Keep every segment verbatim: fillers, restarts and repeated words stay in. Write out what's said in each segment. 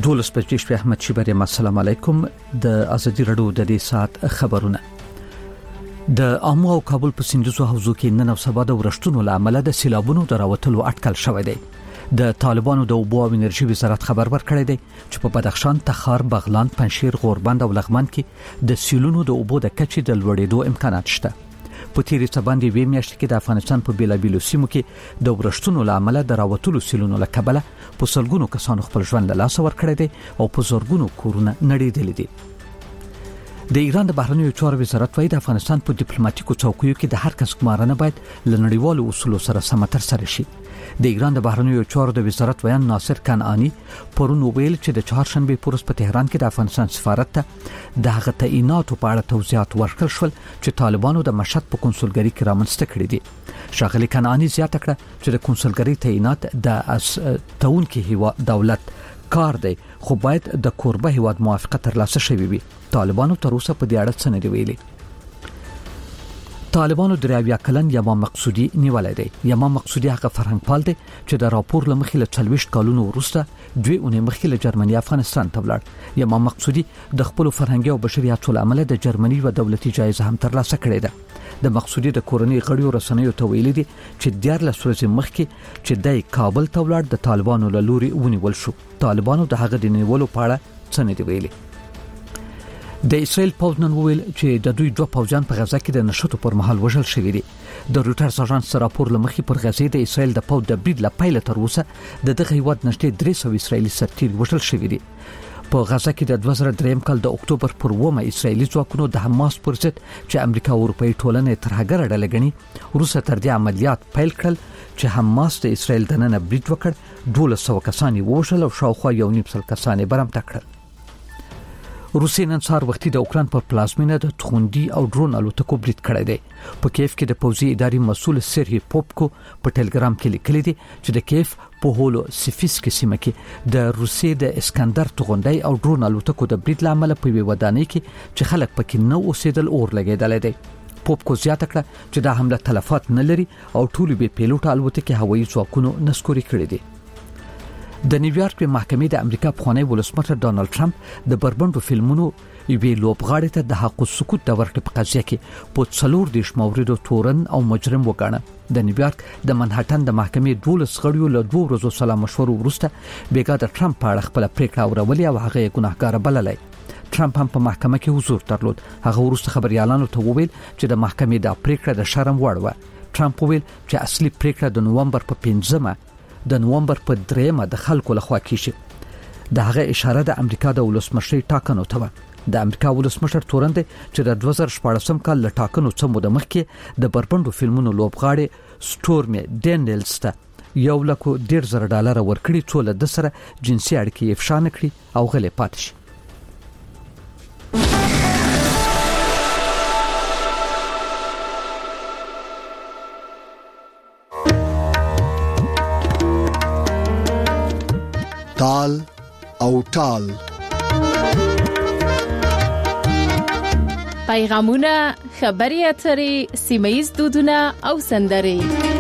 دولس بجې شپې احمد شیبر یم. السلام علیکم. د ازادي رادیو د دې سات خبرونه. د امو او کابل په سیندزو حوزو کې نن او سبا د ورښتونو لامل د سیلابونو دراوتلو اټکل شوی دی. د طالبانو د اوبو او انرژي وزارت خبر ورکړی دی چې په بدخشان، تخار، بغلان، پنشیر، غوربند او لغمان کې د سیلونو د اوبو د کچې د لوړېدو امکانات شته. په تیرې څباندې وی میاشت کې د افغانستان په بیلابیلو سیمو کې د ورښتونو لامل د راوتلو سیلونو له کبله په سلګونو کسانو خپل ژوند له لاسه ورکړی دی او په زورګونو کورونه نړېدلي دي. د ایران د بهرنیو چارو وزارت وايي د افغانستان په ډیپلوماټیکو چوکیو کې د هر کس ګمارنه باید له نړیوالو اصولو سره سم ترسره شي. د ایران د بهرنیو چارو د وزارت ویان ناصر کنعانی پرون ویل چې د چهارشنبه پورس په تهران کې د افغانستان سفارت ته د هغه تعیناتو په اړه توضیحات ورکړل شول چې طالبانو د مشهد په کنسولګری کې رامنځته کړی دي. شاغلي کنعانی زیاته کړه چې د کنسولګری تعینات د تاون کې هوا دولت کار دی، خو باید د کوربه هیواد موافقه ترلاسه شوي وي. طالبانو تر اوسه په دې اړه څه نه دی ویلي. طالبانو دریاویا کلن یما مقصودی نیولای دی. یما مقصودی هغه فرهنګ پال دی چې د راپور لمخې له چلويشت کالونو وروسته دوی اونې مخکې له جرمني افغانستان ته ولاړ. یما مقصودی د خپل فرهنګي او بشري اصول عمله د جرمني و دولتي جایزه هم ترلاسه کړې ده. د مقصودی د کورنۍ غړیو رسنیو ته ویلي دي چې دیار له ورځې مخکې چې د کابل ته ولاړ د طالبانو له لوري ونیول شو. طالبانو د هغه د نیولو په اړه څه نه دی ویلي. د اسرائیل پوځ نن ویل چې د دوی دوه پوځیان په غزا کې د نشټو پر مهال وژل شوي دي. د روټرز اژانس راپور لمخې پر غزې د اسرائیل د پوځ د برید له پیله تر اوسه د دغه هیواد نږدې درې سوه اسرائیلي سرتیري وژل شوي دي. په غزا کې د دوه زره درې کال د اکتوبر پر اوومه اسرائیلي ځواکونو د حماس پر ضد چې امریکا او اروپאי ټولنې ترهګر ډله ګڼي وروسته تر دې عملیات پیل کړل چې حماس د اسرائیل د نن برید وکړ. دولس سوه کسان وژل او شاوخوا یو نیم سل کسان برمته کړل. روسیې نن سهار وختي د اوکران پر پلازمینه د توغندي او ډرون الوتکو برید کړی دی. په کیف کې د پوځي ادارې مسول سرهی پوپکو په ټلګرام کې لیکلي دي چې د کیف په هولو سیفیسک سیمه کې د روسیې د اسکندر توغندي او ډرون الوتکو د برید لامل په وی ودانۍ کې چې خلک پکې نه اوسېدل اور لګیدل دي. پوپکو زیاته کړه چې دا حمله تلفات نه لري او ټول به پیلوټ الوتکې هوایي ځواکونو نسکوري کړې دي. د نیویارک په محکمې د امریکا پخوانی ولسمشر ډانلډ ټرمپ د بربندو فلمونو یوې لوبغاړې ته د حق السکوت د ورکړې په قضیه کې په څلور دیش موردو تورن او مجرم وګاڼه. د نیویارک د منهټن د محکمې دولس غړیو له دوه ورځو سلا مشورو وروسته بیګا د ټرمپ په اړه خپل پریکړه اورولې او هغه یې ګناهګار بللای. ټرمپ هم په محکمه کې حضور درلود. هغه وروسته خبريالانو ته وویل چې د محکمې د پریکړه د شرم وړ و. ټرمپ وویل چې اصلي پریکړه د نومبر په پنځمه د نومبر په دریمه د خلکو لخوا کیږي. د هغه اشاره د امریکا د ولسمشر ټاکنو ته و. د امریکا ولسمشر تورن دی چې د دوه زره شپږم کال له ټاکنو څخه مو د مخکې د بربندو فلمونو لوبغاړي سټورمي ډینیلز ته یو لکو ډیر زره ډالر ورکړي څو له د سره جنسي اړیکې افشا نکړي او غلې پاتې شي. تال او ټال پیغامونه، خبري اترې، سیمه‌ییز دودونه او سندرې.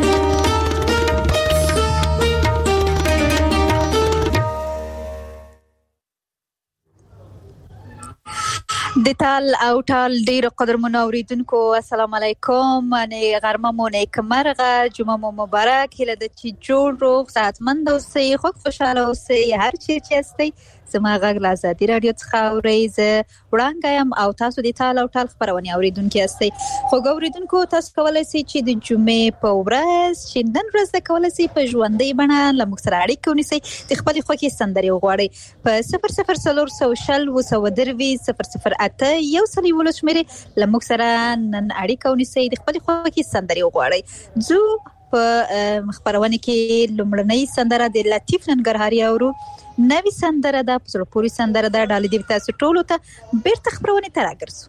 د تال او ټال ډیر قدرمن اوریدونکو السلام علیکم. نه غرمه مو نیک مرغه، جمعه مو مبارک. هله د چې جوړ روغ صحتمند اوسئ، خوږ خوشاله اوسئ هر چیرې چې هستئ. زما غږ له ازادي رادیو څخه اورئ. زه وړاندې یم او تاسو د تال او ټال خبرونه اوریدونکي هستئ. خو اوریدونکو تاسو کولای شئ چې د جمعې په ورځ چې نن ورځ کولای شئ په ژوندۍ بڼه له موږ سره اړیکه ونیسئ، د خپل خوښې سندرې وغواړئ په صفر صفر څلور سوه شل اووه سوه درویشت صفر صفر اته یو سل یولس شمېرې له موږ سره نن اړیکه ونیسئ، د خپل خوښې سندرې وغواړئ. زه په خبرونه کې لومړنۍ سندره د لطیف ننګرهاري اورو. نوی سندره ده، په زړه پورې سندره ده. ډالۍ دې تاسو ټولو ته بیرته خبرونه ته راګرځو.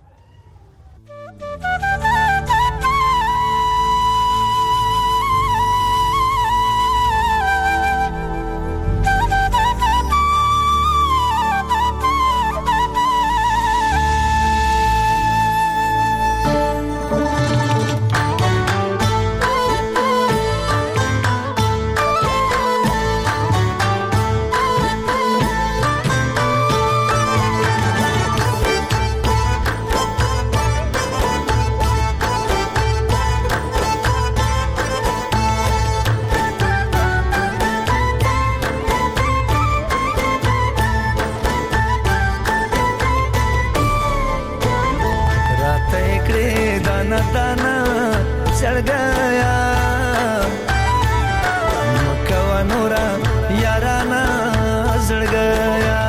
دانا دانا زړګیا مکوا نورا یارانا زړګیا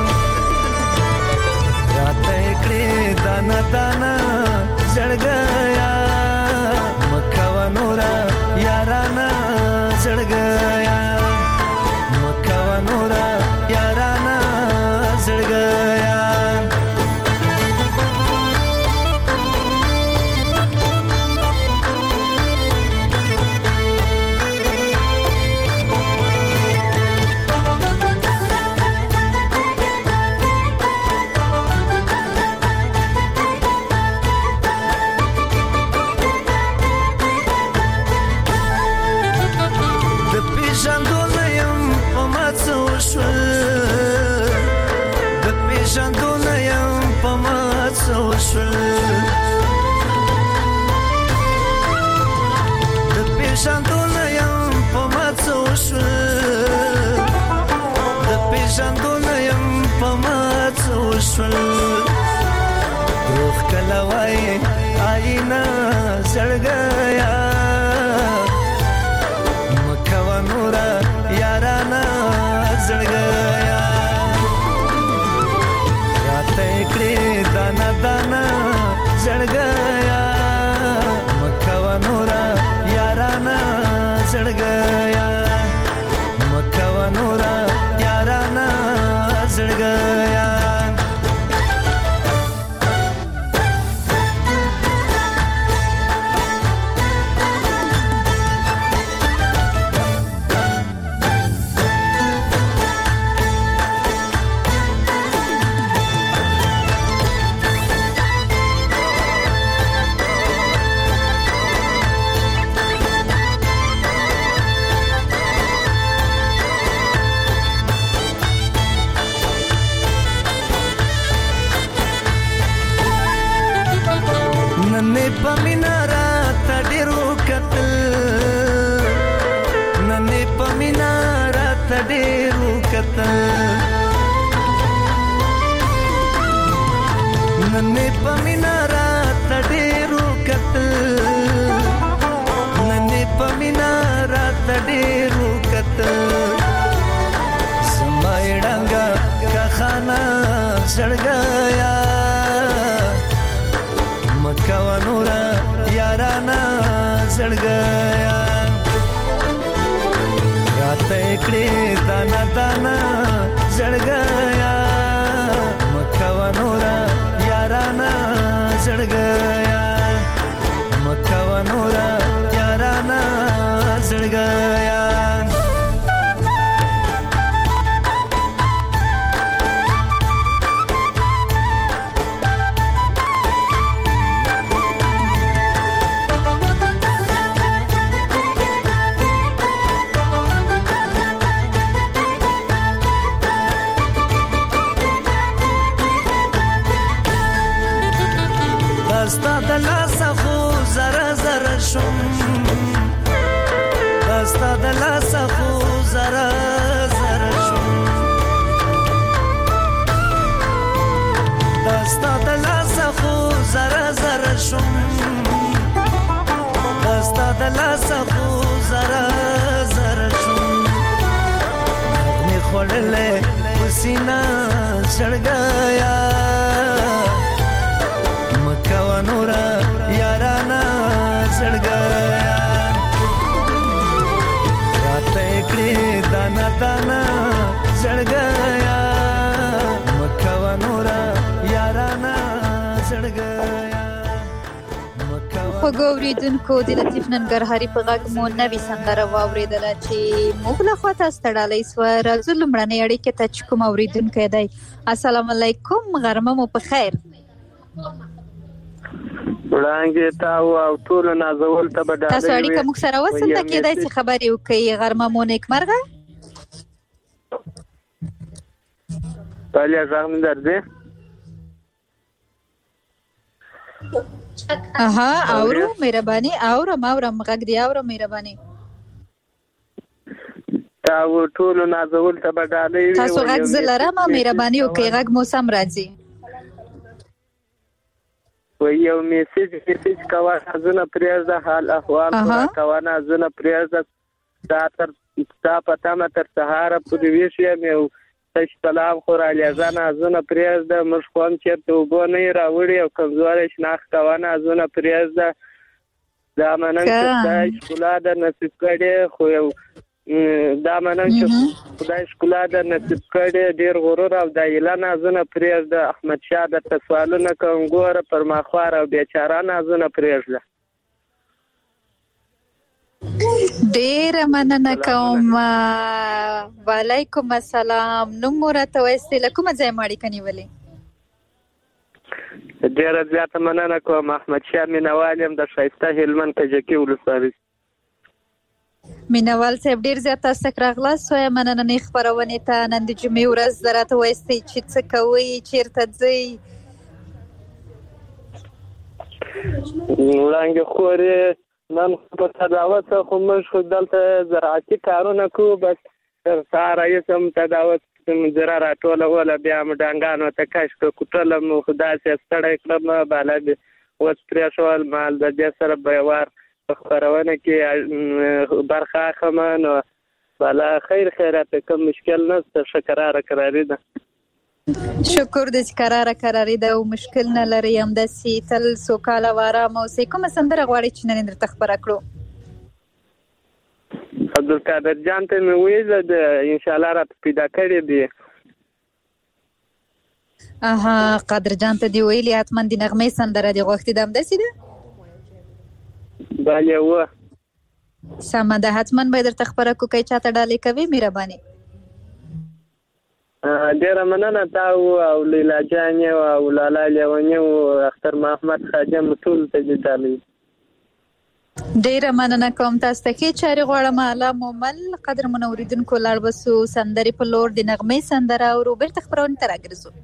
راته کړې دانا دانا زړګیا مکوا نورا یارانا زړګیا مکوا نورا یارانا زړګیا روح کلوای آینا زړګیا مکوا نورا یارانا زړګیا راته کړې دانا دانا زړګیا مکوا نورا یارانا زړګیا مکوا نورا یارانا زړګیا ننې پمینارا تډیرو کتل ننې پمینارا تډیرو کتل ننې پمینارا تډیرو کتل ننې پمینارا تډیرو کتل سمایډنګا کا خانا زړګیا مکوا نورا یارانا زړګیا راته کړې دانا دانا زړګیا مکوا نورا یارانا زړګیا مکوا نورا یارانا زړګیا دستا دلا سخو زرا زرا شم دستا دلا سخو زرا زرا شم دستا دلا سخو زرا زرا شم دستا دلا سخو زرا زرا شم نغمه خورلې پسینا زړګیا مکوا نورا یارانا زړګیا راته کړې دانا دانا زړګیا مکوا نورا یارانا زړګیا خوږو اوریدونکو د لطیف ننګرهاري په غږ مو نوې سندره واورېدله چې موږ له خوا تاسو ته ډالۍ سوه. راځو لومړنۍ اړیکې ته چې کوم اوریدونکی دی. السلام علیکم، غرمه مو په خیر. وړانګې تا او ټول نازول ته به ډالۍ تاسو اړیکه موږ سره وصل ده کېدای چې خبرې وکړئ. غرمه مو نیکمرغه. بله غږ مې درځي. اها اورو مهرباني اورم اورم غږ دی اورم مهرباني. تا ټول نازول ته به ډالۍ تاسو غږ زه لرم مهرباني وکړئ غږ مو سم راځي. و یو میسج میسج کوه زنه پریزده حال احوال کوه زنه پریزده ساتر تا پتا متر سهار پورې ویشي مې تاسو سلام خو را لځنه زنه پریزده مش کوم چې ته وګونې راوړي او کمزوري شناخ کوه زنه پریزده دا منن چې خدای د نصیب کړي خو یو دا منن چې خدای شکل د نصیب کړي ډیر غرور او د اعلان ازنه پریزده احمد شاه د تسوالونه کوم ګوره پر ماخوار او بیچاره نازونه پریزده ډیر مننه کوم وعلیکم السلام نو مرته وستله کوم ځای ماړی کنيولې ډیر زیاته مننه کوم احمد شاه مینوالم د شایسته هلمند کجکی ولسوالۍ مینوال صاحب ډیر زیاته سکرغلا سوې مننه نه خبرونه ته نن د جمعې ورځ درته وستې چې څه کوي چیرته ځي وړاندې خوري نن په تداوت خو موږ دلته زراعتي کارونه کوو بس تر سهار یې سم تداوت زرا راټوله ولا بیا مډانګانو ته کاش کوټله مو خدای سي ستړی کړم بالا دې اوس پرې شوال مال د دې سره بيوار خبرونه کې برخه خمن بالا خیر خیرات کوم مشکل نه شکراره قراری ده شکر دې قراره قراری ده او مشکل نه لري هم د سیتل سوکاله واره مو سې کوم سندره غواړي چې نن درته خبره کړو عبدالقادر جان ته مې ویل د ان شاء الله را پیدا کړی دی اها قادر جان ته دی ویلي اتمن د نغمې سندره دی غوښتي دم دسي ده bale و سم ده حتمن به درته خبره کو کوي چاته ډالې کوي مهرباني ډیر مننه تا او لیلا جان او لالا لیونی او اختر محمد خادم ټول ته دي تعالی ډیر مننه کوم تاسو ته چې چاري غواړم اعلی مومل قدر منوریدونکو لړ بسو سندري په لور د نغمې سندره او روبرت خبرونه تر اګرزو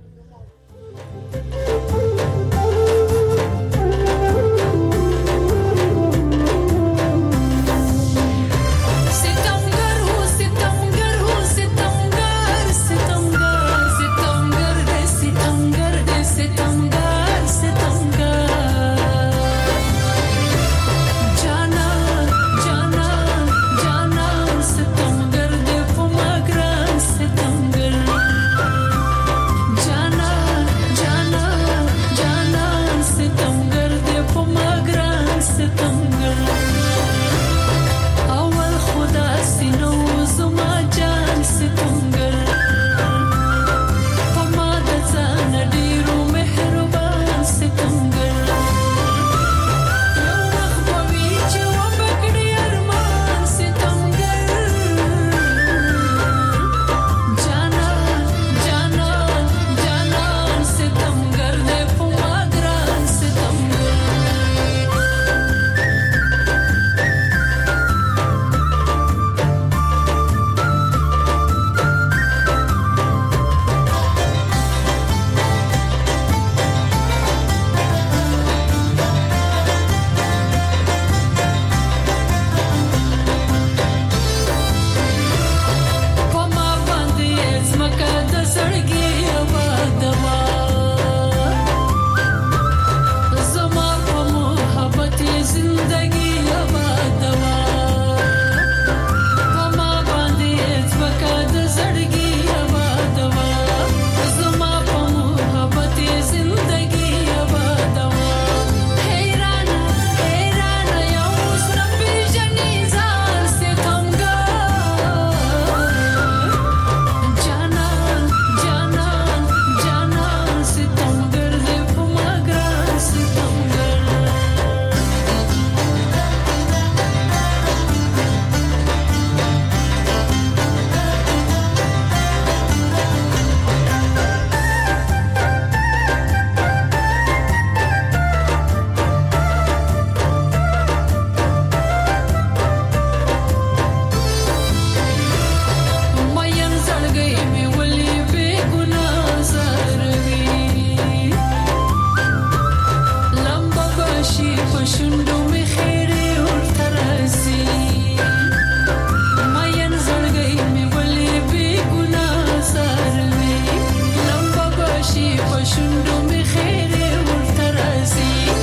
شندو می خیره ورته راځي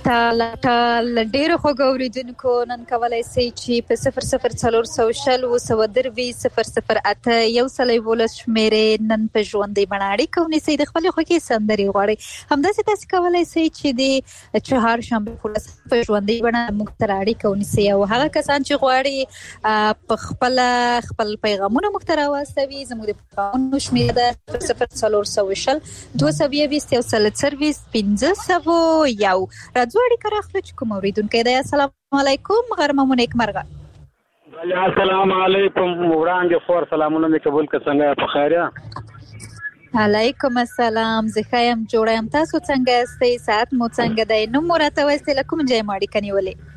ټال ټال ډیرو خوګوریدونکو نن کولای شي چې په صفر صفر څلور سو شل و سو دروي صفر صفر اته یو سلای ولس شمیرې نن په ژوندۍ بڼاړي کوي سي د خپل خوکي سندري غواړي همداسې تاسو کولای شي چې د چهار شنبه فولس په ژوندۍ بڼه مختراړي کوي سي او هغه کسان چې غواړي په خپل خپل پیغامونه مخترا واستوي زموږ د پیغامونو شمیره ده صفر څلور سو شل دوه سو بیست یو سل سرویس پنځه سو یو راځوړي کراخلو چې کوم اوریدونکو دی السلام علیکم غرمه مو نیک مرغه بله السلام علیکم وړاندې خور سلامونه مې قبول که څنګه په خیر یا علیکم السلام زه ښه یم جوړه یم تاسو څنګه یاستئ ساعت مو څنګه دی نوم مو راته وایاستئ له کوم ځای مو اړیکه نیولې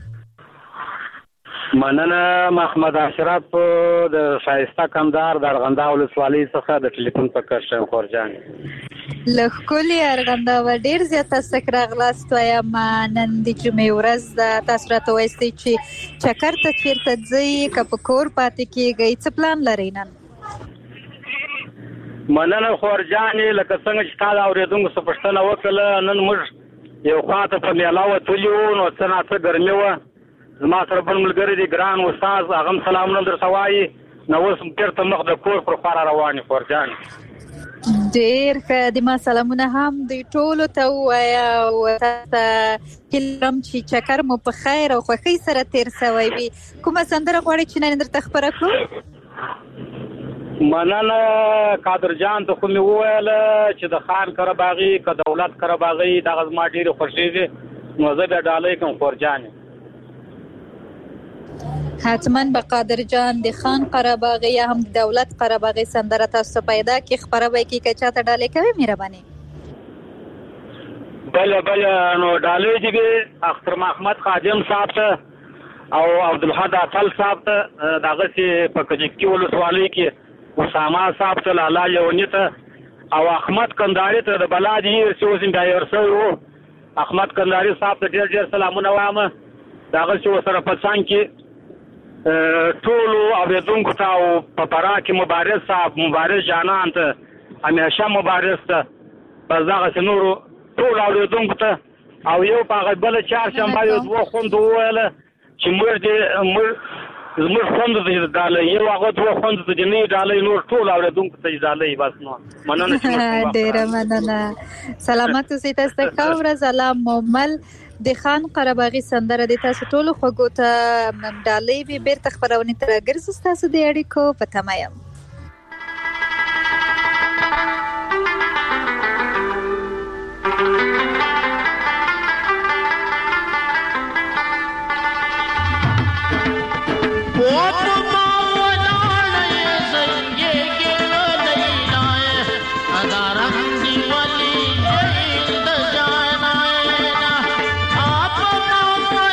مننه محمد اشرف د ښایسته کندهار د ارغنداو ولسوالۍ څخه د ټلیفون په کش یم خور جان له ښکلي ارغنداو ډېر زیات تاسو ته راغلاست وایم نن د جمعې ورځ ده تاسو راته وایاستئ چې چکر ته چېرته ځئ که په کور پاتې کېږئ څه پلان لرئ نن مننه خور جانې لکه څنګه چې تا د اورېدونکو څه پوښتنه وکړله نن موږ یو خوا ته په میله وتلي وو نو څه ناڅه ګرمي وه زما سره بل ملګری دی ګران استاد هغه هم سلامونه درته وایي نو اوس بېرته مخ د کور پر خوا را روان یو خور جان ډېر ښه د ما سلامونه هم دوی ټولو ته ووایه او تاسو ته هیله لرم چې چکر مو په خیر او خوښۍ سره تېر سوی وي کومه سندره غواړئ چې نن درته خپره کړو مننه قادر جان ته خو مې وویله چې د خان کره باغي که دولت کره باغي دغه زما ډېرې خوښېږي نو زه بیا ډالۍ کوم خور جانې حتما به قادر جان د خان قرهباغي یا هم د دولت قرهباغي سندره تاسو پیدا کی خبره وای کی که چاته ډالۍ کوي مهرباني بله بله نو ډالۍ دی به اختر محمد خادم صاحب ته او عبدالحد اطل صاحب ته دغه چې په کجکي ولسوالۍ کې اسامه صاحب ته لالا یونی ته او احمد کنداري ته د بلادي چې اوس بیا ورسوي وو احمد کنداري صاحب ته ډېر ډېر سلامونه وایم دغه چې ورسره په څنګ کې ټولو اورېدونکو ته او په فرا کې مبارز صاحب مبارز جانان ته همیشه مبارز ته بس دغسې نورو ټولو اورېدونکو ته او یو په هغه بله چهارشنبه یو دوه خوندو وویله چې موږ دې موږ زموږ خوندو ته چې ډالۍ یو هغه دوه خوندو ته چې نه یې ډالۍ نور ټولو اورېدونکو ته چې ډالۍ بس نو مننه ډېره مننه سلامت اوسئ تاسو ته ښه ورځ الله مومل د خان قرهباغي سندره د تاسو ټولو خوږو ته ډالۍ وي بیرته خپرونې ته راګرځو ستاسو د اړیکو په تمه یم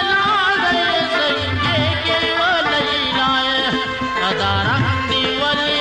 Radha Rang Diwali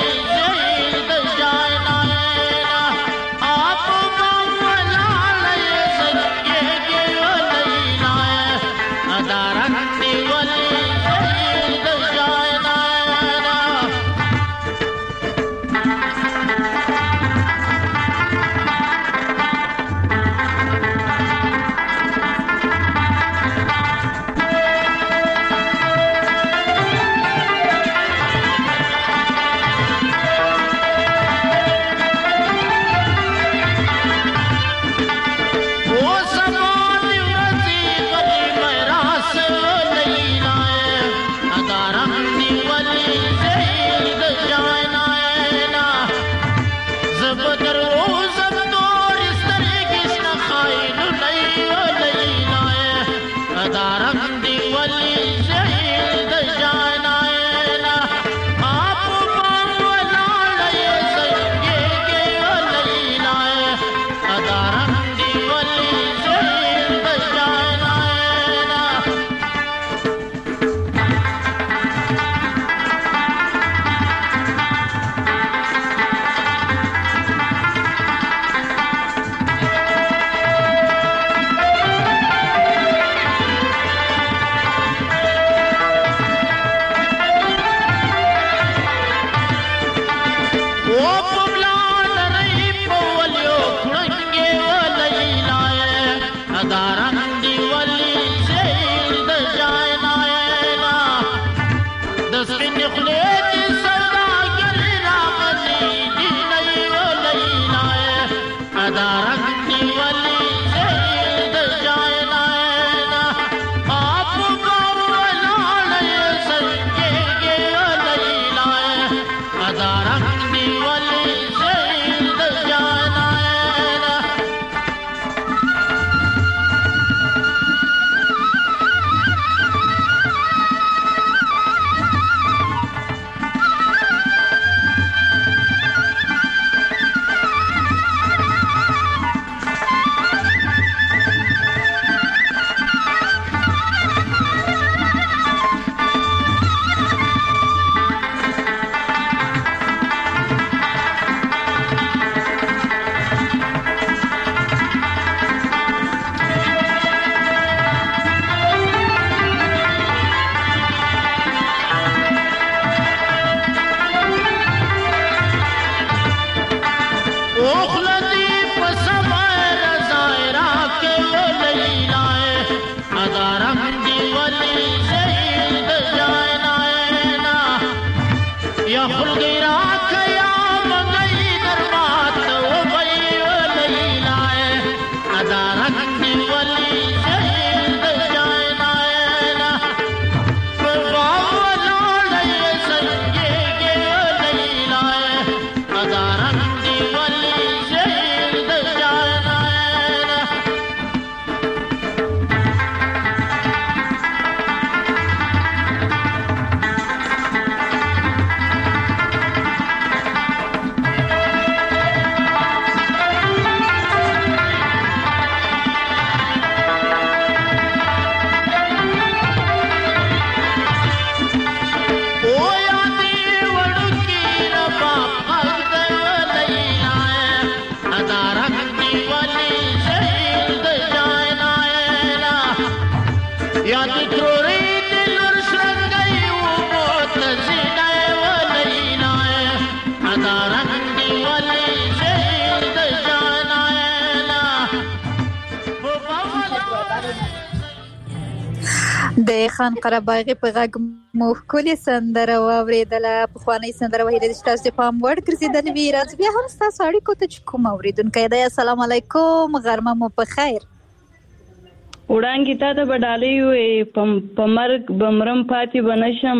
د خان قرهباغي په غږ مو ښکلې سندره واورېدله. پخوانۍ سندره ویلې چې تاسو په پام وړ ګرځېدلې وي. راځو بیا هم ستاسو اړیکو ته چې کوم اورېدونکی دی. السلام علیکم، غرمه مو په خیر. وړانګې تا ته به ډالۍ وې په مرګ به مرم پاتې به نشم،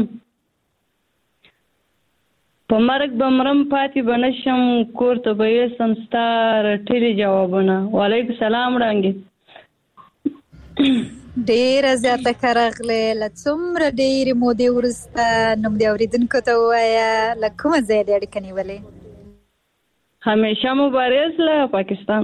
په مرګ به مرم پاتې به نشم، کور ته به یوسم ستا رټلي جوابونه. وعلیکم سلام وړانګې. ډېره زیاته ښه راغلې. له څومره ډېرې مودې وروسته نوم دې اورېدونکو ته ووایه، له کومه ځایه دې اړیکه نیولې؟ همیشه مبارز له پاکستان.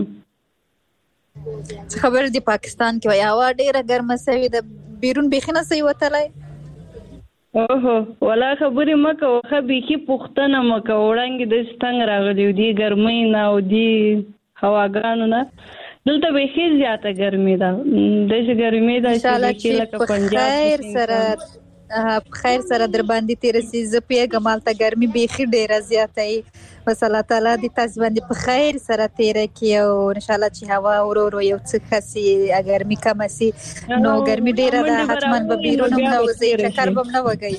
څه خبر دي پاکستان کې وایي هوا ډېره ګرمه سوې ده، بیرون بیخي نه سوی وتلی؟ اوهو ولا خبرې مه کوه، ښه بیخي پوښتنه مه کوه. وړانګې داسې تنګ راغلي و دې ګرمۍ نه او دې هواګانو نه. دلته بیخي زیاته ګرمي ده، داسې ګرمي ده چې بیخي لکه پنجاب سره په خیر سره در باندې تېره سي. زه پوهېږم هلته ګرمي بیخي ډېره زیاته وي. بس الله تعالی دې تاسو باندې په خیر سره تېره کړي او انشاءالله چې هوا ورو ورو یو څه ښه سي، ګرمي کمه سي. نو ګرمي ډېره ده، حتما به بیرون هم نه وځئ، چکر به هم نه وږئ.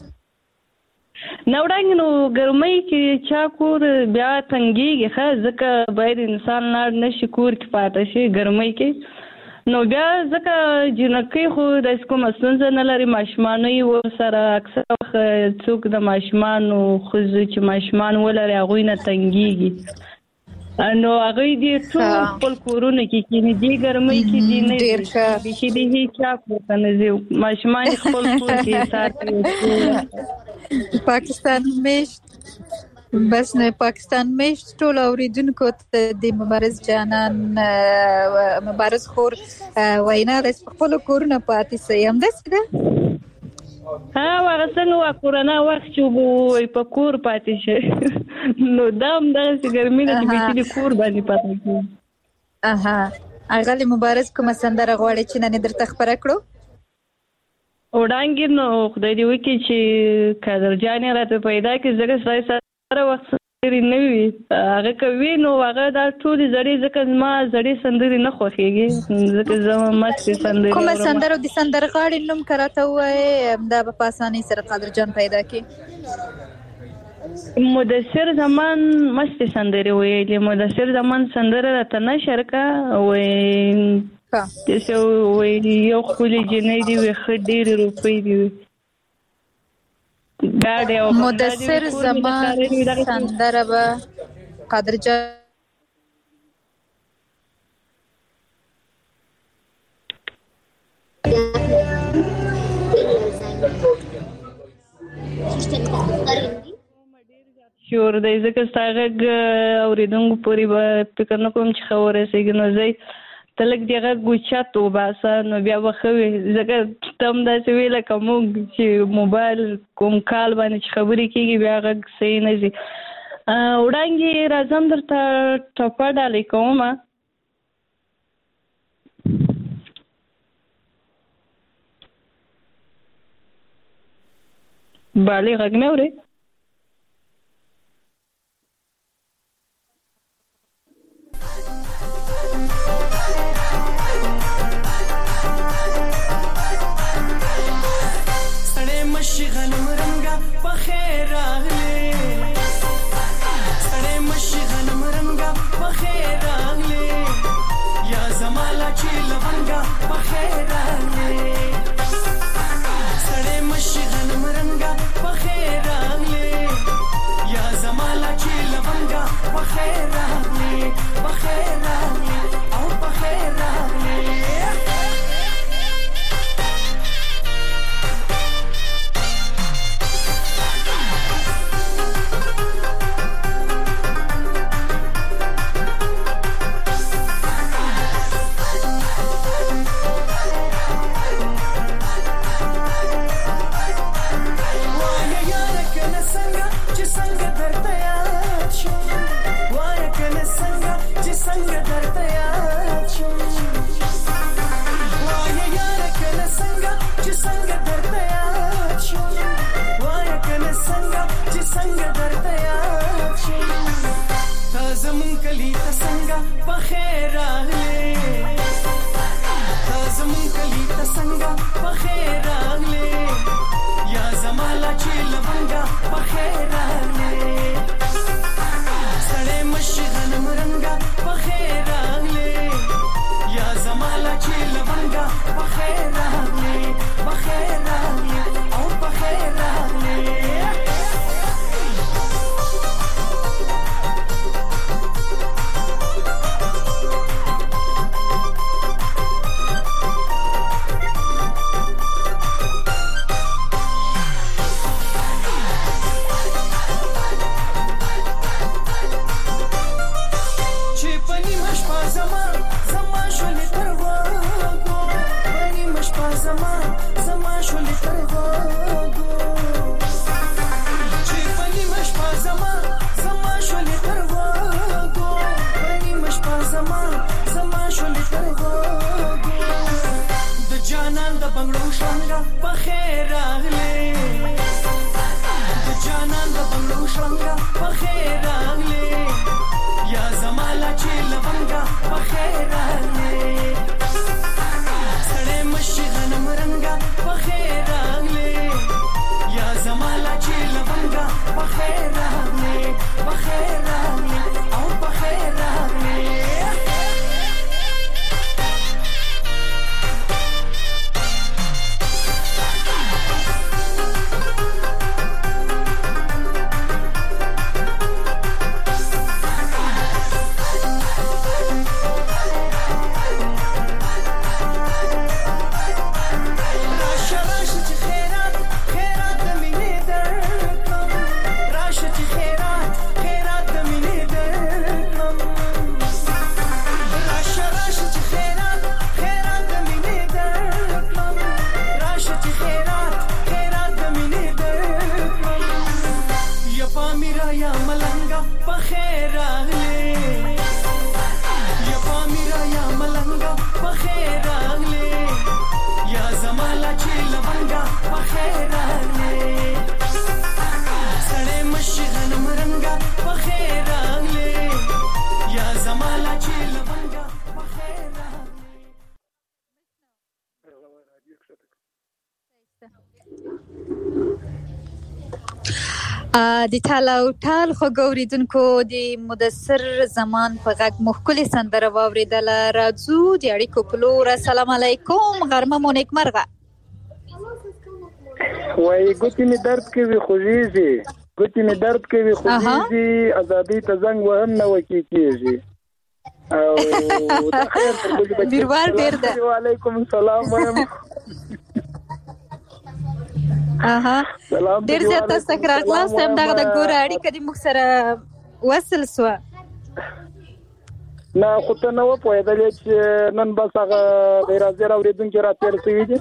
نه وړانګې نو ګرمۍ کې چا کور بیا تنګېږي ښه، ځکه باید انسان لاړ نه شي کور کې پاته شي ګرمۍ کې. نو بیا ځکه جنکۍ خو داسې کومه ستونزه نه لري، ماشومانه یې ورسره اکثره وخت څوک د ماشومانو ښځو چې ماشومان ولري هغوی نه تنګېږي. نو هغوی دې ټول خپل کورونه کې کښېني، دې ګرمۍ کې دې نه بیخي دې هېچا کور ته نه ځي، ماشومان یې خپل کور کې ساتي. پاکستان میشت بس نه پاکستان میشت ټول اوریدونکو ته د مبارز جانان مبارز خور وینا د خپل کورونه پاتې سي. همداسې ده؟ ها هغه څنګه وه کورونا وخت چې وبه په کور پاتې شي، نو دا هم دغسې ګرمي ده چې بیخي د کور باندې پاتې کېږي. اها اغلې مبارز کومه سندره غواړې چې نن یې درته خپره کړو؟ وړانګې نو خدای دې وکړي چې قادرجانې راته پیدا کړي، ځکه سړی سره وخت سندرې نه وي هغه کوي، نو هغه دا ټولې زړې، ځکه زما زړې سندرې نه خوښېږي، ځکه زه مستې سندرې کومه سندره او د سندرغاړې نوم که راته ووایې دا به په اسانۍ سره قادرجان پیدا کړي. مدثر زمان مستې سندرې ویلې، مدثر زمان سندره راته نشر کړه وایي داسې ویلي یو ښکلې جنۍ دې وي ښه ډېرې روپۍ دې وي. مدثر زمان سندره به قادرجان شور دی، ځکه ستا غږ اورېدونکو پورې به فکر نه کوم چې ښه ورسېږي. نو زه ته لږ دې غږ اوچت وباسه نو بیا به ښه وي، ځکه ته هم داسې وي لکه موږ چې موبایل کوم کال باندې چې خبرې کېږي بیا غږ صحیح نه ځي. وړانګې راځم درته ټپه ډالۍ کومه. بله غږ مې اورې؟ غنم رنگا په خیر راغلی د ټال او ټال خو ګوریدونکو د مدثر زمان په غږ مخکلي سندره واوریدله. راځو د اړیکو په لور. السلام علیکم، غرمه مو نیکمرغه. وای ګوتې مې درد کوي خوږیږي، ګوتې مې درد کوي خوږیږي، ازادي ته زنګ وهم نه وکی کیږي. او د خیر پر بل بیروال ډیر ده. وعلیکم السلام وایم. اها ډیر زیات تاسو ته راغلاست هم دغه د ګور اړیکه د مخ سره وصل سو. نه خو ته نو په دې چې نن بس هغه غیر حاضر اوریدونکو را تیر شوی دي.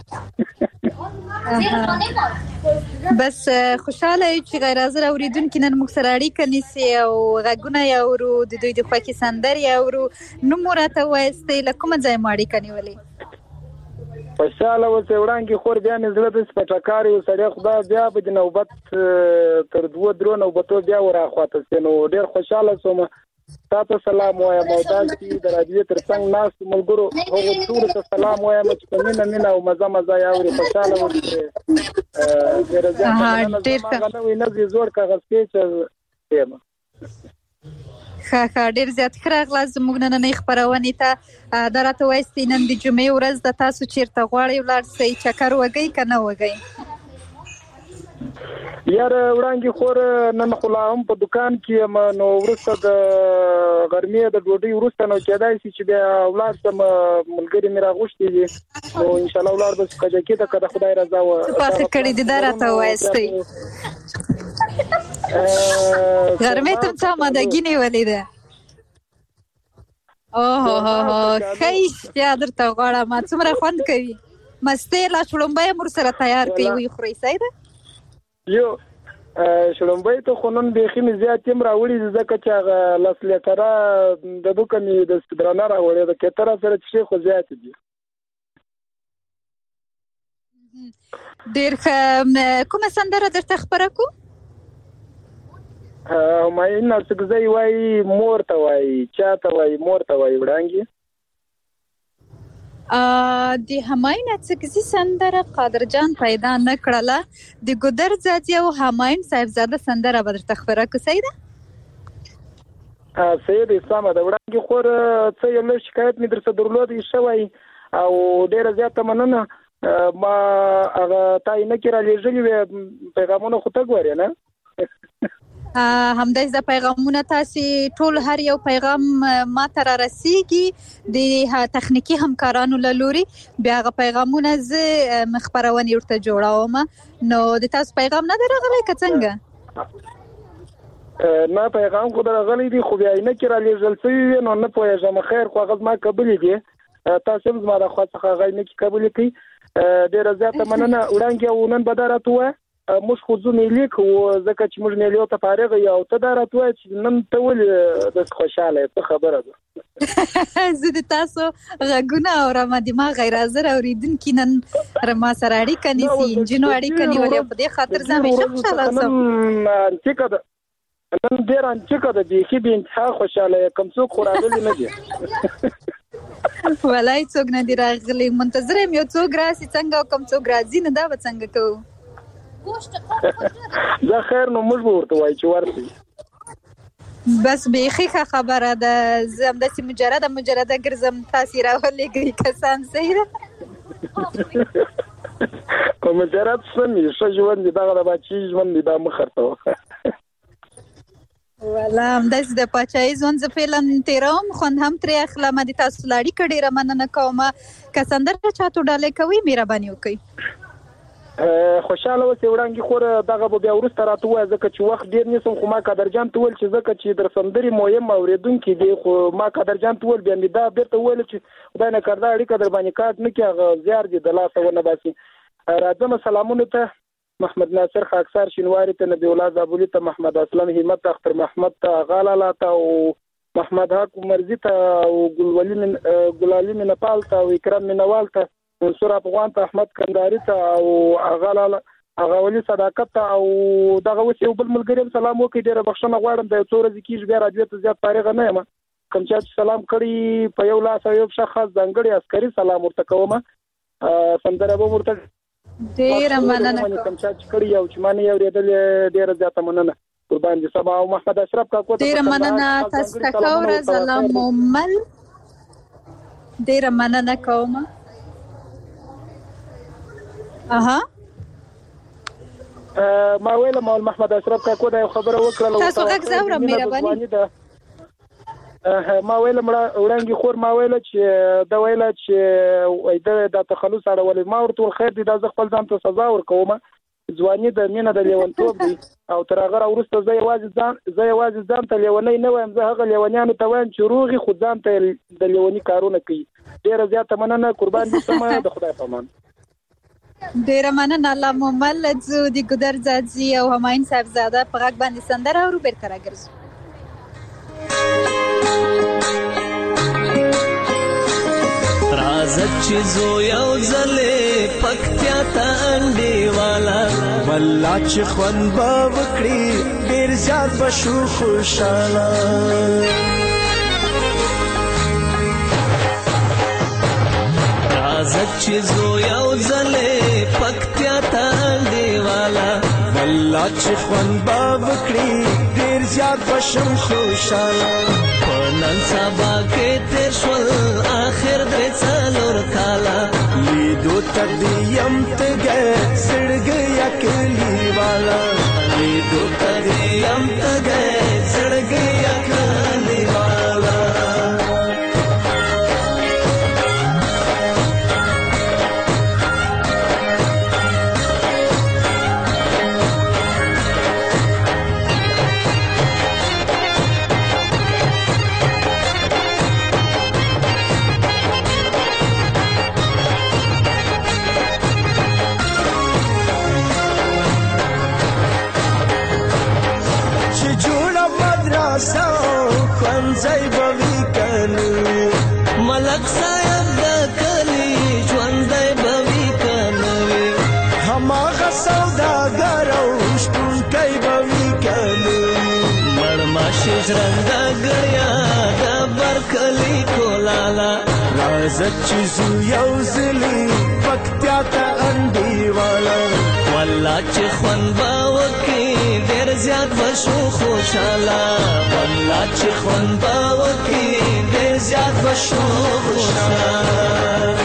بس خوشاله یو چې غیر حاضر اوریدونکو نن مخ سره اړیکه نیسي او غږونه یاورو د دوی د خوښي سندرې یاورو. نو مرته وایستې لکه ځای ماړی کنيولې خوشاله اوسې وړاندې خور بیا مې زړه د سپټکاري سړی خدا بیا به د نوبت تر دوه درو نوبتو بیا وراخواته سي. نو ډېر خوشاله سوم. تاسو سلام وایم او داسې د راډیو تر څنګ ناس ملګرو هغه ټول ته سلام وایم چې په مینه مینه او مزه مزه یاوري. خوشاله اوسې ډېر زیات نه وي نه زوړ کاغذ پیچ یم. ښه ښه ډېر زیات ښه راغلاست زموږ نننۍ خپرونې ته. دا راته وایستې نن د جمعې ورځ ده، تاسو چیرته غواړئ ولاړ سئ؟ چکر وږئ که نه وږئ؟ یاره وړاندې خور نن خو لا هم په دکان کې یم. نو وروسته د غرمې د ډوډۍ وروسته نو کېدای شي چې بیا ولاړ شم. ملګري مې راغوښتي دي، نو انشاءالله ولاړ به شو کجکي ته که د خدای رضا وه. څه پاخه کړي دي دا راته ووایستئ. غرمې ته څه آمادګي نیولې ده؟ اوهوهوهو ښه اشتیا درته غواړم. څومره خوند کوي. مستې لا شړومبی هم ورسره تیار کوي وی خورئ صحیح ده؟ یو شړومبی ته خو نن بیخي مې زیات یم راوړي ځکه چې هغه لس لیټره د دوکه مې د درانه راوړې د کتره سره چې خو زیات دي. ډېر ښه. کومه سندره درته خپره کړو؟ همایون نرسګزی وایي مور ته وایي. چا ته وایي؟ مور ته وایي وړانګې. د همایون نرسګزي سندره قادرجان پیدا نه کړله. د ګودر زادي او همایون صاحبزاده سندره به درته خپره کړو صحیح ده؟ صحیح ده سمه ده. وړانګې خور څه یو لږ شکایت مې درته درلود شوی او ډېره زیاته مننه. ما هغه تا یې نه کې رالیږلي وې پیغامونه خو ته ګورې نه؟ همداسې د پیغامونه تاسې ټول هر یو پیغام ما ته را رسیږي د تخنیکي همکارانو له لوري. بیا هغه پیغامونه زه خپرونې ورته جوړوم. نو د تاسو پیغام نه دی راغلی که څنګه؟ نه پیغام خو راغلی دی خو بیا یې نه کې رالیږل شوي وي. نو نه پوهېږم. خیر خو هغه زما قبولې دي. تاسو هم زما د خوا څخه هغه یې نه کې قبولې کوي. ډېره زیاته مننه وړاندې. او نن به دا راته ووایه موږ خو ځو میلې کوو ځکه چې موږ میلې ته فارغ یو. ته دا راته وایه چې نن ته ولې داسې خوشحاله یې؟ څه خبره ده؟ زه د تاسو غږونه اورم. د ما غیر حاضر اورېدونکي نن ما سره اړیکه نیسي، نجونو اړیکه نیولې. په دې خاطر زه همیشه خوشحاله اوسم. انتیکه ده نن ډېره انتیکه ده بیخي بې انتها خوشحاله یم. کوم څوک خو راغلي نه دي. ولای څوک نه دي راغلي. منتظر یم یو څوک راسي. څنګه او کوم څوک راځي نه دا به څنګه کوو؟ زه خیر نو موږ به ورته وایو چې ورسي. بس بیخي ښه خبره ده. زه همداسې مجرده مجرده ګرځم. تاسې راولېږئ کسان صحیح ده؟ په مجرد څه مې ښه ژوند دي دغه د باچي ژوند دي دا مه خرڅوه. والا همداسې د پاچاهي ژوند زه فعلا تېروم، خوند هم ترې اخلم. د تاسو له اړیکه ډېره مننه کوم. که سندره چاته ډالۍ کوئ مهرباني وکړئ. خوشاله اوسې وړاندې خور دغه به بیا وروسته راته ووایه ځکه چې وخت ډېر نیسم. خو ما قادرجان ته وویل چې ځکه چې در سندرې مهم اورېدونکي دي. خو ما قادرجان ته وویل بیا مې دا بېرته وویل چې خدای نه کړه دا اړیکه در باندې کاټ نه کړي هغه زیار دي د لاسه ونه باسي. راځم سلامونو ته محمد ناصر خاکسار شینواري ته، نبی الله زابلي ته، محمد اسلم همت ته، اختر محمد ته، غالالا ته او محمد حق مرزي ته او ګلولي من ګلالي منپال ته او اکرام منوال ته، منصور افغان ته، احمد کنداري ته او غالالا هغه ولي صداقت ته او دغه اوس یو بل ملګری سلام وکړي. ډېره بخښنه غواړم د یو څو ورځې کېږي بیا راډیو ته زیات فارغه نه یم. کوم چا چې سلام کړي په یو لاس او یو پښه خاص ځانګړی عسکري سلام ورته کوم. سندره به ورته ډیره مننه کوم چې کړی او چې مانه یو ریدل ډیره زیاته مننه قربان دي سبا او محمد اشرف کا کوته ډیره مننه تاسو ته کور زلام مومل ډیره مننه کوم اها ما ویل مول محمد اشرف کا کوته خبره وکړه تاسو غږ زاوره مهرباني ما ویل وړاندې خور ما ویل چې دا ویل چې وای د تخلص اړولې ما ورته خیر دي دا خپل ځان ته سزا ورکوم ځواني د مینه د لیونتوب دی او تر هغه وروسته زه یوازې ځان زه یوازې ځان ته لیونی نه وایم زه هغه لیونیانو ته وایم چې روغي خو ځان ته د لیونی کارونه کوي ډیره زیاته مننه قربان دي سم د خدای په امان ډیره مننه الله مومل زو د ګدر زادزي او هماین صاحبزاده په غږ باندې سندره او بیرته راګرځو رازت چې زو یو ځلې پکتیا ته انډي والا والله چې خوند به وکړي ډېر زیات به شو خوشاله رازت چې زو یو ځلې پکتیا ته انډي والا والله چې خوند به وکړي ډېر زیات به شم خوشاله نن سبا کې تیر شول آخر درې څلور کاله لیدو تر دې یم تګه سړګ یا کلی والا لیدو تر دې یم تګه سړګ یا کلی والا ځای بوي کنه ملک صاحب د کلی ژوندۍ بوي کنه هماغه سوداګر او شتون کوي بوي کنه مرما شجرنګ غړیا د برکلی کولالا راځه چې زو یو زلی پکتیا ته انډي والا والله چې خون باوکي ډېر زیات وشو خوشاله والله چې خون باوکي ډېر زیات وشو خوشاله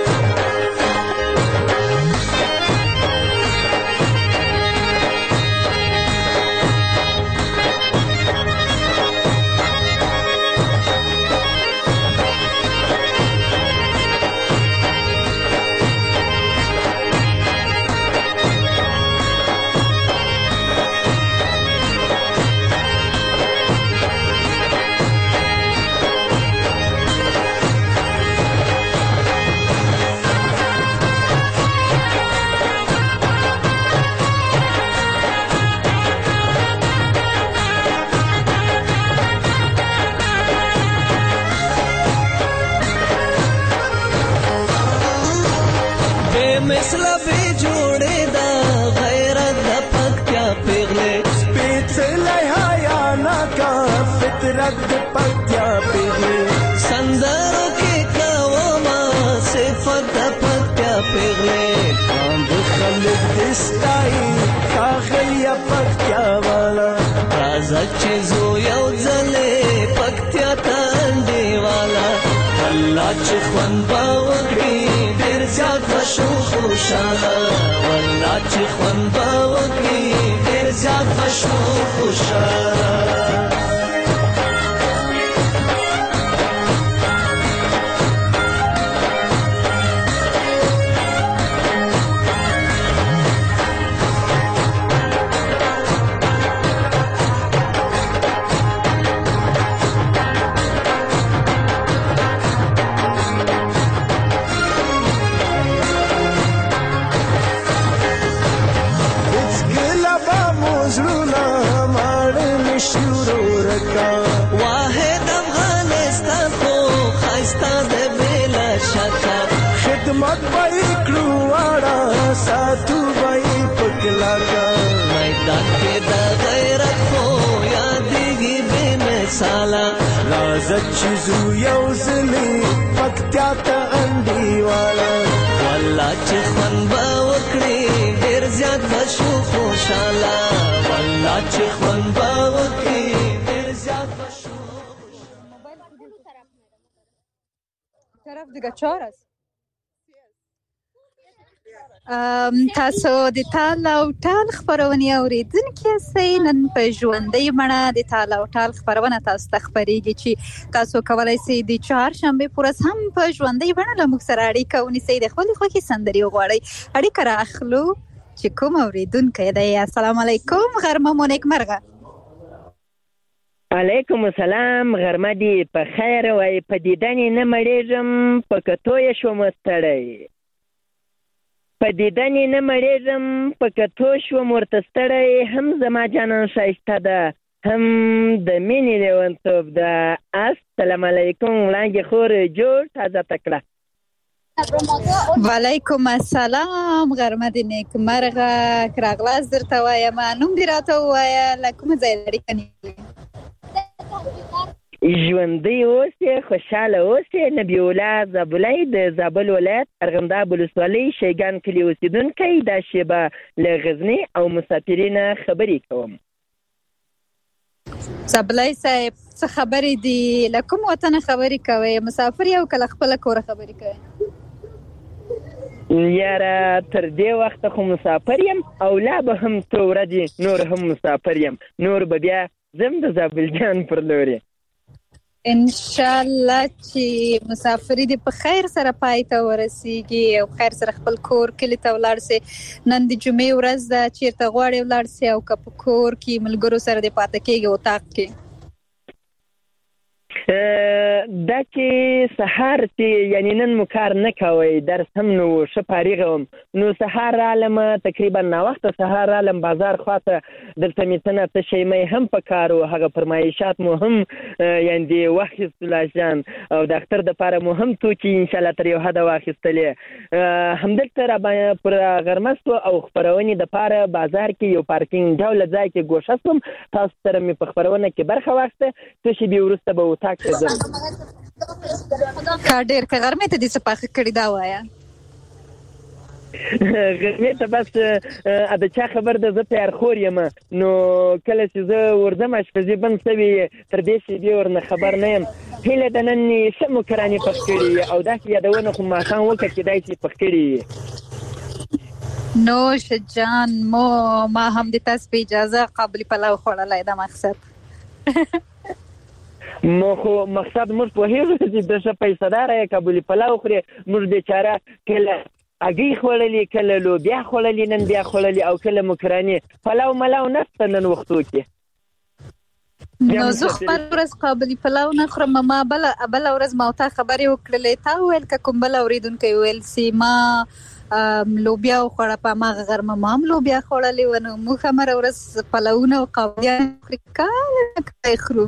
مثلا به جوړې دا غیرت د پکتیا پیغلې سپېڅلې حیا نه کا فطرت د پکتیا پیغلې سندرو کې کوما صفت د پکتیا پیغلې باند خلک دستای کاغیا پکتیا والا راځه چې زو یو ځلې پکتیا ته انډي والا الله چې خوند باوکړي ډېر زیات وشو خوشاله والله چې خوند باوکړي ډېر زیات وشو خوشاله واحد افغانستان کو خاصتا دے بلا شکا خدمت بائی کروڑا ساتو بائی پکلا کا میدان کے دا غیرت کو یادگی بے مثالا رازت چیزو یوزلی پکتیا تا انڈی والا واللہ چی خون باوکڑی زیات بشو خوشاله والله چې خوند به وکړي ډېر زیات بشو طرف دیگه چهار است. تاسو د تال او ټال خبرونه اوریدونکي یاستئ. نن په ژوندۍ بڼه د تال او ټال خبرونه تاسو ته خبرېږي چې تاسو کولی شئ د چهارشنبې په ورځ هم په ژوندۍ بڼه له موږ سره اړیکه ونیسئ، د خپلې خوښې سندرې وغواړئ. اړیکه رااخلو چې کوم اوریدونکی دی. السلام علیکم، غرمه مو نیکمرغه. علیکم السلام، غرمه دې په خیر وای. په دیدن نه مړېږم، په کتو یې شوم ستړی. په دیدن نه مړېږم، په کتو شوم ورته ستړی. هم زما جانان ښایسته ده، هم د مینې لیونتوب ده. السلام علیکم، وړانګې خور جوړ تازه تکړه. وعلیکم السلام، غرمه دې نیکمرغه. راغلاست درته وایم. نوم دې راته ووایه، له کومه ځایه اړیکه نیولې؟ ژوندۍ اوسې، خوشحاله اوسې. نبی الله زابلی د زابل ولایت ارغنداب ولسوالۍ شیګان کلي اوسېدونکی. دا شیبه له غزني او مسافرینه خبرې کوم. زابلی صاحب، څه خبرې دي؟ له کوم وطنه خبرې کوئ؟ مسافر یو که له خپله کوره خبرې کوئ؟ یاره تر دې وخته خو مسافر یم، او لا به هم څو ورځې نور هم مسافر یم. نور به بیا زم د زابل جان پر لورې. انشاءالله چې مسافري دې په خیر سره پای ته ورسیږي او خیر سره خپل کور کلي ته ولاړ سي. نن د جمعې ورځ ده، چیرته غواړې ولاړ سي؟ او که په کور کې ملګرو سره دې پاته کېږي اتاق کې؟ دا چې سهار چې یعنی نن مو کار نه کوئ، درس هم نو ښه فارغه وم، نو سهار رالم، تقریبا ناوخته سهار رالم بازار خواته. دلته مې څه نه څه شی مې هم په کار و، هغه فرمایشات مو هم یعنې واخیستل جان، او د اختر دپاره مو هم توکي انشاءالله تر یو حده واخیستلې. همدلته را پر غرمه سو او خپرونې دپاره بازار کې یو پارکینګ ډوله ځای کې ګوښه سوم. تاسو سره مې په خپرونه کې برخه واخیسته. څه شېبې وروسته به اتاق که ډېر که غرمې ته دې څه پاخه کړي دا وایه. غرمې ته بس د چا خبر ده، زه تیارخور یم. نو کله چې زه ورځم اشپزي بند سوي، تر دې شېبې ورنه خبر نه یم. هیله ده نن یې ښه مکرانې پخ کړي او داسې یادونه خو ماښام وکړه کېدای شي پخ کړي. نوش جان مو، ما هم د تاسو په اجازه قابلي پلو خوړلی ده. مقصد مو خو مقصد موږ پوهېږو چې د ښه پیسهداره یې کابلي پلو خورې. موږ بیچاره کله هګۍ خوړلي، کله لوبیا خوړلي، نن بیا خوړلي، او کله مکرانې. پلو ملو نشته نن وختو کې. نو زه خپل ورځ قابلي پلو نه خورم. ما بله بله ورځ ما ورته خبرې وکړلې، تا وویل که کوم بله اورېدونکی ویل سي ما لوبیا وخوړه، په هماغه غرمه ما هم لوبیا خوړلې وه. نو موږ همهره ورځ پلوونه او قابلیان خوري، کله کله خورو.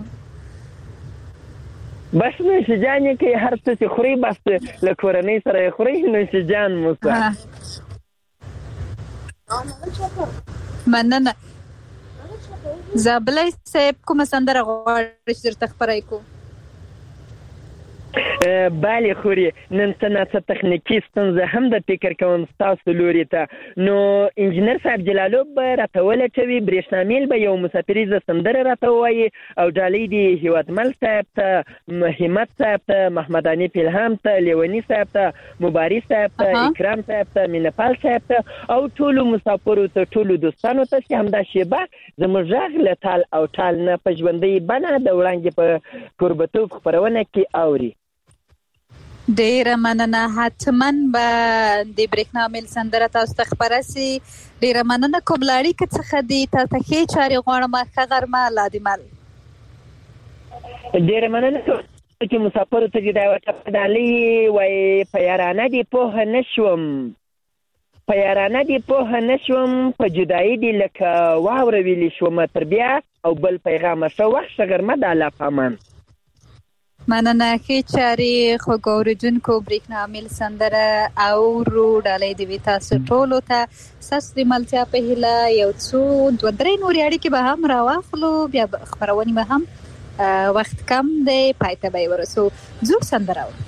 بس نوشیجان یې کوي، هر څه چې خوري بس له کورنۍ سره یې خوري. نوشیجان موسه مننه. زابلی صاحب کومه سندره غواړئ چې درته خپره کړو؟ بالې خوري، نن څه نه څه تخنیکي ستونزه هم د فکر کوم ستاسو لوري ته. نو انجینر صاحب جلالوب به راته ولټوي، برېښنامیل به یو مسافریزه سندره راته ووایي، او ډالۍ دې هیوادمل صاحب ته، همت صاحب ته، محمداني فلهام ته، لیوني صاحب ته، مباري صاحب ته، اکرام صاحب ته، مینپال صاحب ته، او ټولو مسافرو ته، ټولو دوستانو ته چې همدا شیبه زموږ غږ له تال او ټال نه په ژوندۍ بڼه د وړانګې په کوربتوب خپرونه کې اوري. ډیره مننه. حتما به د برېښنامیل سندره تاسو ته خپره سي. ډیره مننه کوم له اړیکې څخه دي. تا ته ښې چارې غواړم. ښه غرمه، لادمل. ډیره مننه چې مسافرو ته دې دا یوه ډالۍ وایي، په یارانه دې پوهه نه شوم، په یارانه دې پوهه نه شوم، په جدایي دې لکه واوره ویلې شومه. تر بیا او بل پیغامه ښه وخت، ښه غرمه، د الله پامان. مننه. ښې چارې خوږو اورېدونکو، برېښنامیل سندره اورو. ډالۍ دې وي تاسو ټولو ته. ستاسو د ملتیا په هیله یو څو دوه درې نورې اړیکې به هم راواخلو، بیا خپرونې به هم وخت کم دی، پای ته به یې ورسو. ځو سندره اورو.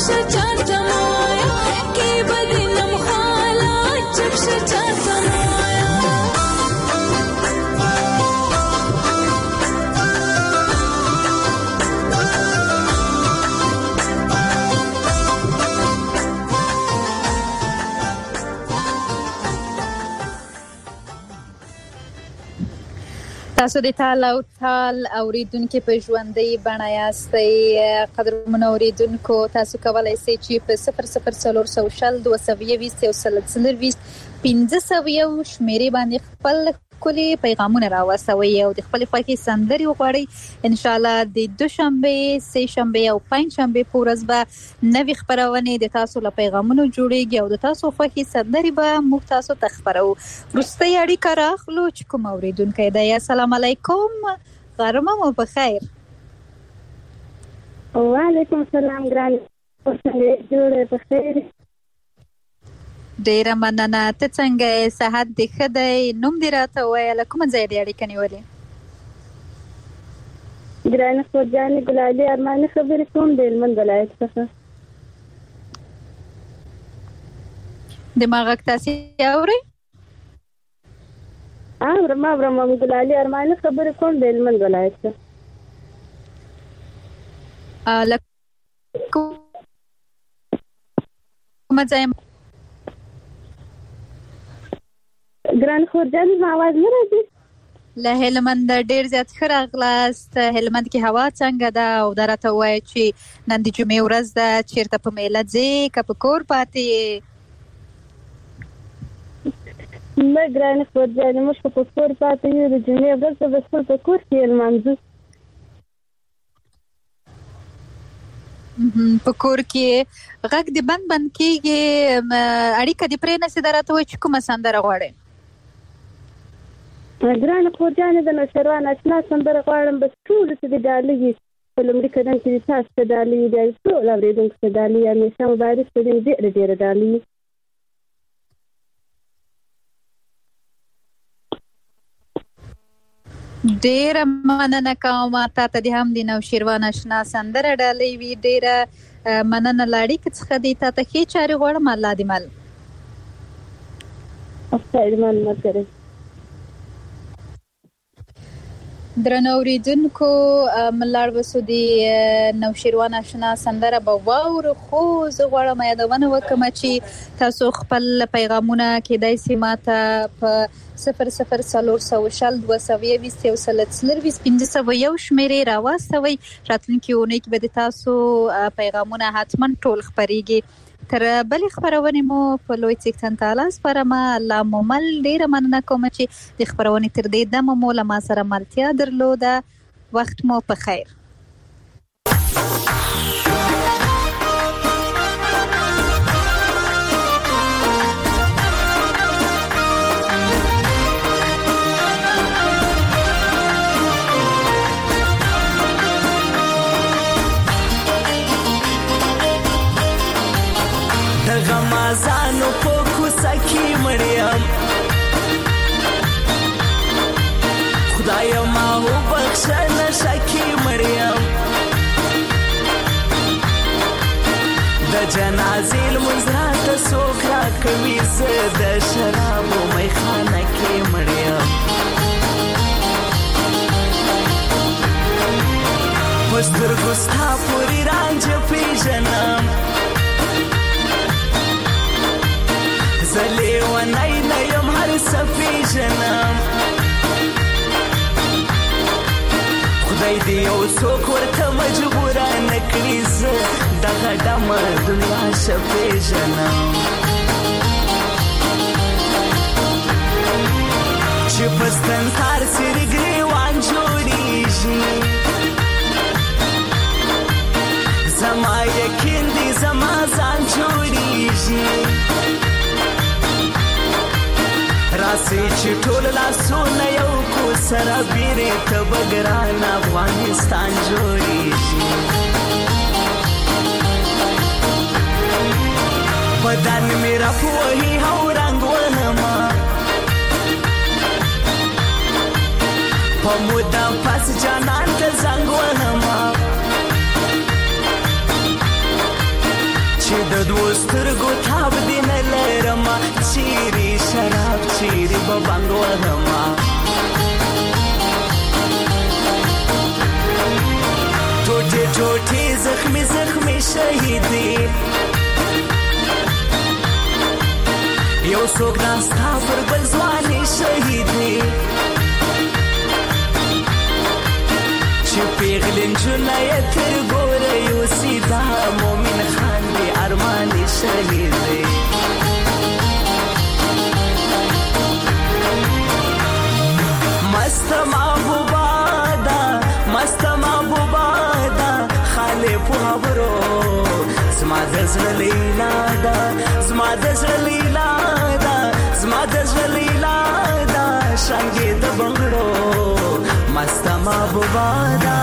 تاسو د تال او تال اوریدونکو په ژوندۍ بڼه یاستئ. قدرمنو اوریدونکو تاسو کولای شئ چې په صفر صفر څلور سوه شل دوه سوه یویشت یو سل څلرویشت پنځه سوه یو شمیرې باندې خپل کلی پیغامونه راوستوي او د خپل خوښي سندري وغواړي. ان شاء الله د دوشنبه، سه شنبه او پنځ شنبه په ورځ به نوې خبرونه د تاسو له پیغامونو جوړيږي او د تاسو خوښي سندري به موږ تاسو ته خبرو. وروستي اړیکه راخلو چې کوم اوریدونکو دی. السلام علیکم، غرمه مو بخیر. وعلیکم السلام ګران، اوسه جوړه بخیر. ډیره مننه. ته څنګه؟ صحت دې ښه دی؟ نوم دې راته ووایه، کوم ځای دې اړیکه نیولې؟ ګرانه خورجانې ګلالي ارماني خبرې کوم د هلمند ولایت څخه. د ما غږ تاسې اورئ؟ اورم اورم ګلالي ارماني خبرې کوم د هلمند ولایت څخه. له کومه ځای؟ ګران خورجانې ما आवाज نه راځي؟ له هلمند ډیر زیات ښه راغلاست. هلمند کې هوا څنګه ده؟ او دا راته ووایه چې نن د جمعې ورځ ده، چیرته په میله ځې که په کور پاتې یې؟ نه ګرانې خورجانې موږ په کور پاتې یو. د جمعې ورځ به خپل په کور کې لمانځو. په کور کې غږ دې بند بند کېږي، اړیکه دې پرې نشي. دا راته وایي چې کومه سندره غواړې؟ ګرانه خورجانې د نوشیروان اشنا سندره غواړم. بس ټولو ته دې ډالۍ وي په لومړي قدم کې دې تاسو ته ډالۍ وي، بیا ټول اورېدونکو ته ډالۍ وي. همیشه مبارک ته دې ډېره ډېره ډالۍ وي. ډیره مننه کوم. تا ته دې هم د نوشیروان اشنا سندره ډالۍ وي. ډیره مننه له اړیکې څخه دې. تا ته ښې چارې غواړم. الله دې مل. خیرمن ملګری. درنو اوریدونکو ملاړ وسو د نوشیروان اشنا سندره به واورو، خو زه غواړم یادونه وکړم چې تاسو خپل پیغامونه کېدای شي ماته په صفر صفر څلور سوه شل دوه سوه یویشت یو سل څلرویشت پنځه سوه یو شمیرې راواستوئ. راتلونکي اونۍ کې به د تاسو پیغامونه حتما ټول خپریږي. تر بلې خبرونې مو په لوی څښتن تعالی سپارم. الله مو مل. ډیره مننه کوم چې د خبرونې تر دې دمه مو له ما سره ملتیا درلوده. وخت مو په خیر. غمازانو په کوڅه کې مړیم، خدایا ما وبخښه نشه کې مړیم. د جنازې لمونځ راته څوک راکوي، زه د شرابو میخانه کې مړیم. په سترګو ستا پورې رانجه پېژنم، زه لیونی نه یم هر څه پېژنم. خدای دې یو څوک ورته مجبوره نه کړي، زه دغه ډمه دنیا ښه پېژنم. چې په ستنسار څېرې ګرېوان جوړېږي، زما یقین دی زما ځان جوړېږي. راسي چې ټول لاسونه یو کو سره بیرې ته به ګران افغانستان جوړېږي. بدن مې راپوهي او رنګ وهمه، په موده پس جانان ته زنګ وهمه. جوټي زخمي زخمي شهیدي یو څوک ناستا پر بل ځواني شهیدي چې پیغلې نجونه یې تر ګوره یوسي دا مومن خان دی ارماني شهیدي مست محبوبا دا مست محبوبا دا خاله په خبرو زما د زړه لیلا دا زما د زړه لیلا دا زما د زړه لیلا دا شانګې د بنگړو مست محبوبا دا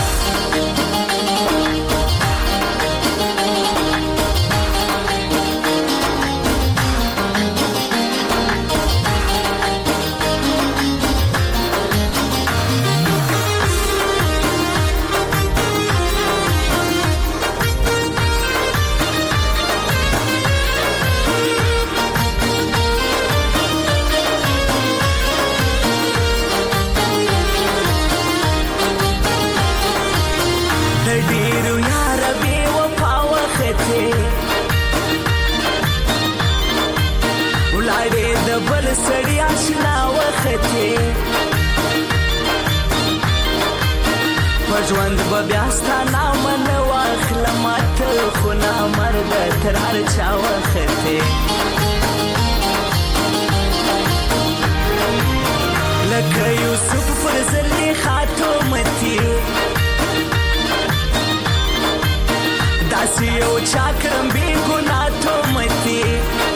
سړی آشنا وختې په ژوند به بیا ستا نامه نه واخلم ته خو نامرده تر هر چا وختې لکه یوسف پر زلیخا تومتي داسې یو چا کړم بې ګناه تومتي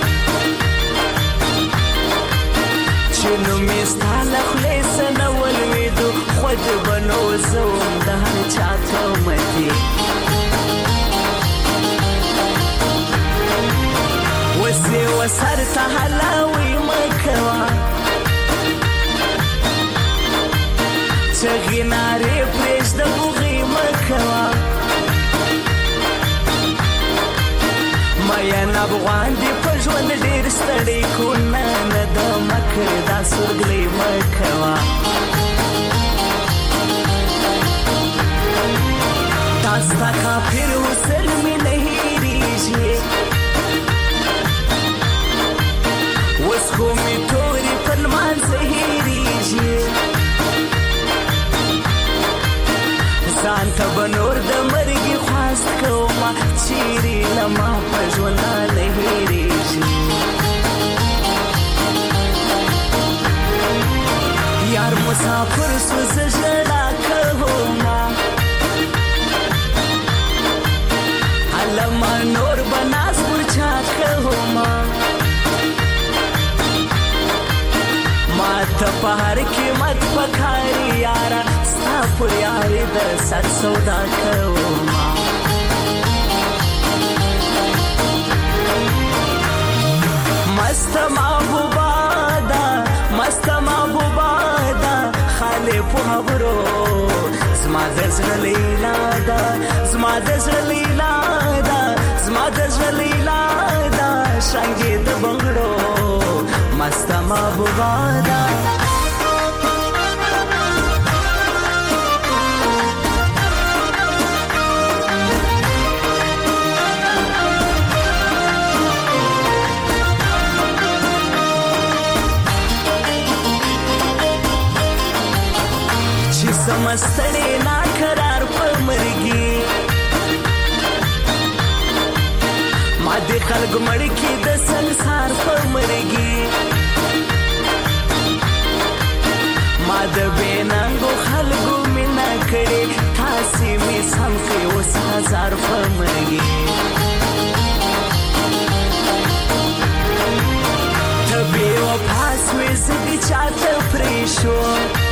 نو میستا لخلی سنه ولویدو خود بنو زوم ده هر چا تومتی وسی و سر تا حلاوی مکوا چغی ناری پریش ده بوغی مکوا مایا نبغوان دی پژوند ډیر ستړی کو نه نه د مکر دا سورګلی مکوا تاستا کافر وسل می نه هیریږي وس خو می توري پلمان زهیریږي ځان ته بنور د مرګي خواست کوما چیرې لما پژوند نه هیریږي یار مسافر سوز ژړا کوما علما نور بناس ورچا کوما ما ته په هر قیمت پکاري یارا ستا پر یاري د سر سودا کوما مست محبوبا دا مست محبوبا دا خاله په خبرو زما د زړه لیلا دا زما د زړه لیلا دا زما د زړه لیلا دا شانګې د بنگړو مست محبوبا دا समस्तड़े ना करार पर मरगी मादे खलग मड़की द संसार पर मरगी माद बेनांगो खलगो मिना करे थासी में समके उस हजार पर मरगी तबे वो पास में से चाहते प्रेशो